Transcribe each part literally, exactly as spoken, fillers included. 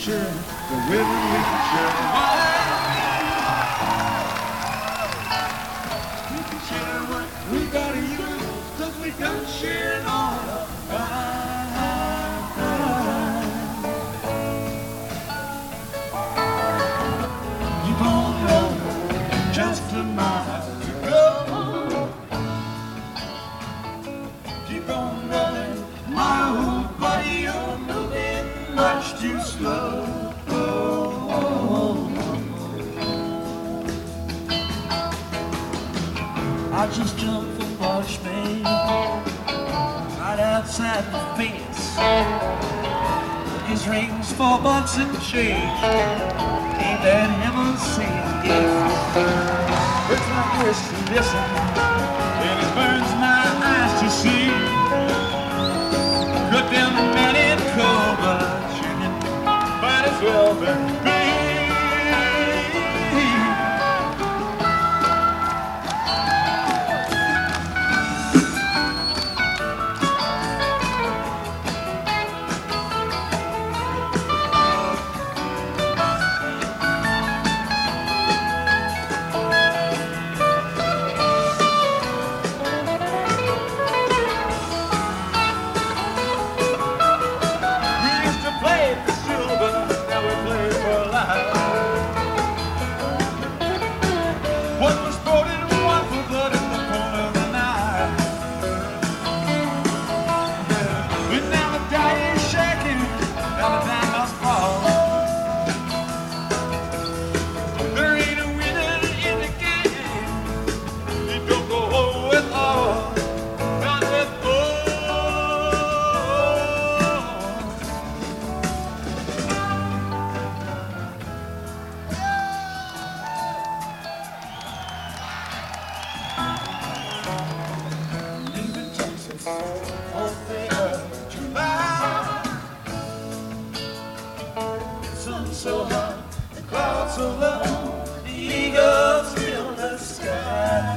share, the women we can share wine. We can share what we gotta use, cause we don't share it all. Keep on going, just a mile to go. Keep on running, my old buddy, you're moving much too slow. I just jumped the marshmallow right outside the fence. Took his rings for bucks and change. Ain't that heaven sent gift? Hurts my ears to listen, and it burns my eyes to see. Cut down the man in cold, but you can might as well burn me. So hot, the clouds so low, the eagles fill the sky.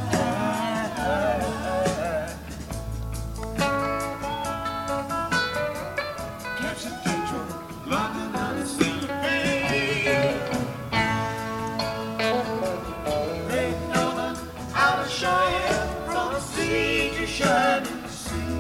Catch a daydream, London on the sea. Ain't nothing out of Cheyenne from the sea to shining sea.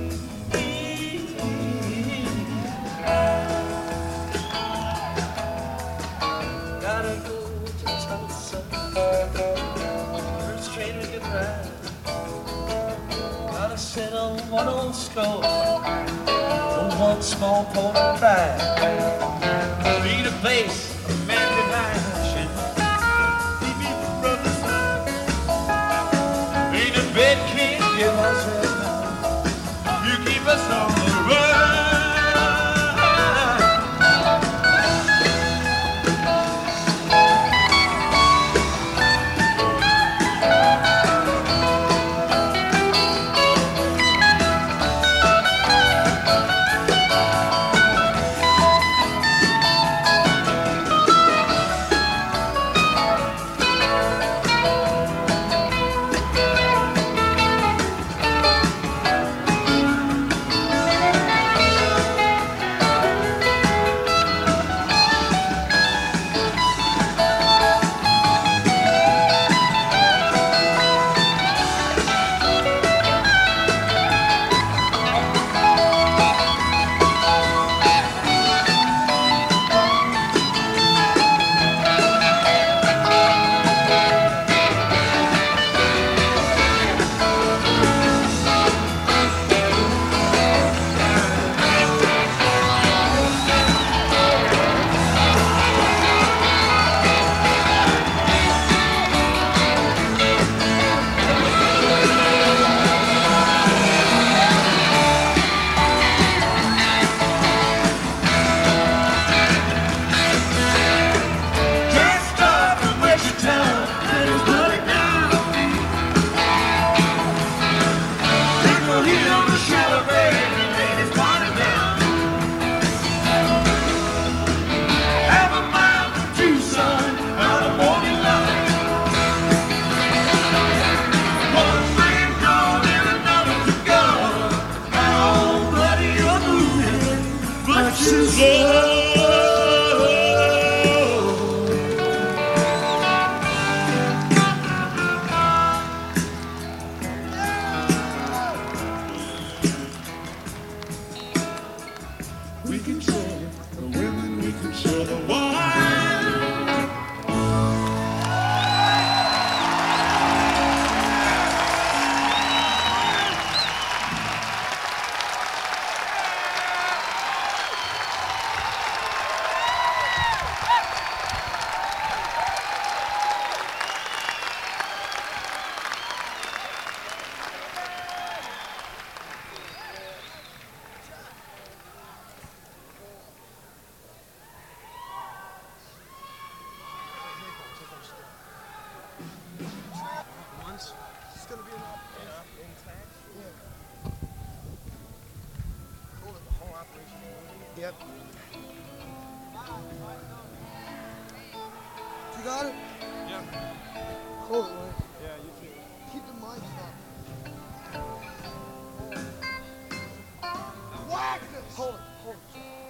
Gotta sit on one old skull, on one small port of pride. Need a place a man can hide. Leave me for brother's side. Ain't a bed can't give us rest now. You keep us on the run. it's going to be an operation. Yeah. Intact? Yeah. Hold it, the whole operation. Yep. You got it? Yeah. Hold it, Lance. Yeah, you too. Keep the mic up. Whack this! Hold it, hold it.